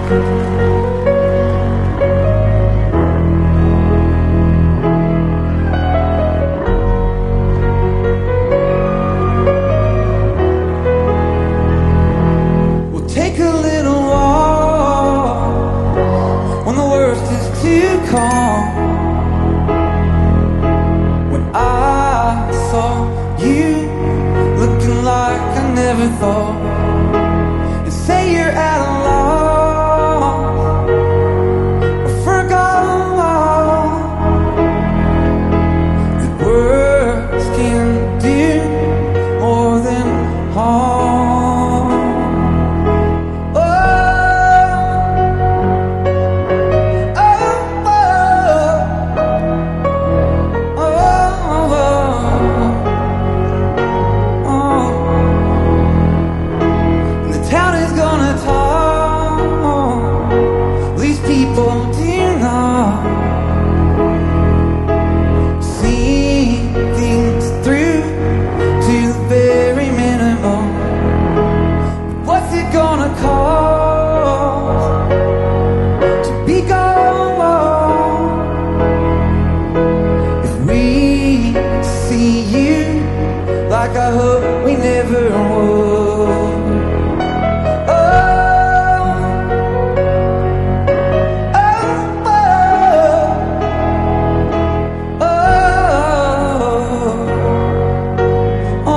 We'll take a little walk when the worst is to come. When I saw you looking like I never thought, and say you're at a loss or forgot, that words can do more than harm. Oh, oh, oh, oh, oh, oh. And the town is gonna talk. These people do not see things through to the very minimum. What's it gonna cost to be gone if we see you like I hope we never would? Oh, oh, oh, oh, oh.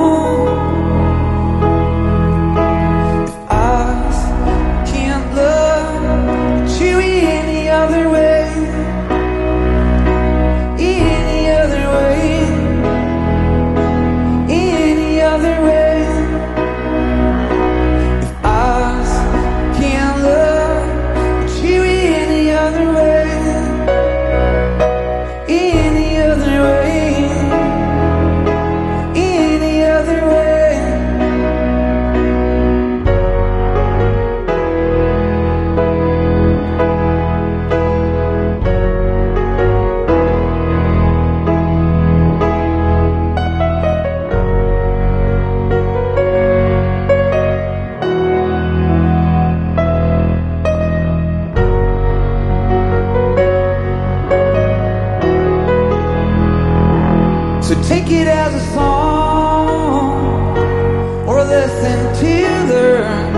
Eyes can't look you any other way, any other way, any other way. If eyes can't look you any other way, any other way, any other way. So take it as a song or a lesson to learn.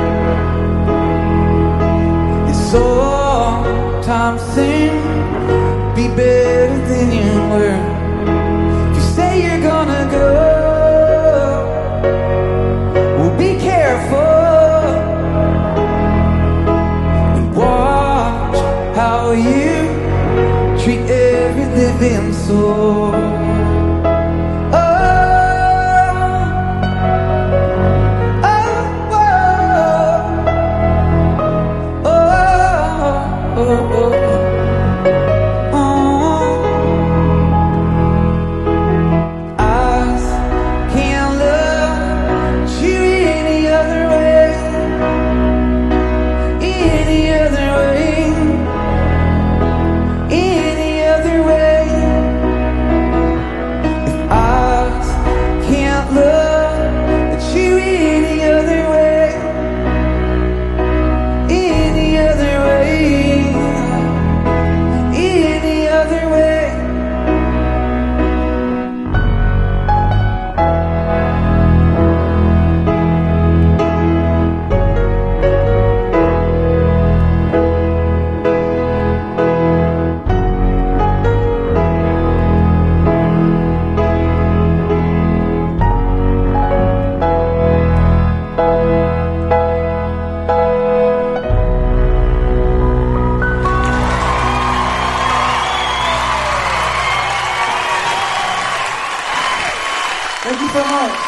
It's sometimes things be better than you were. If you say you're gonna go, well, be careful and watch how you treat every living soul. Thank you so much.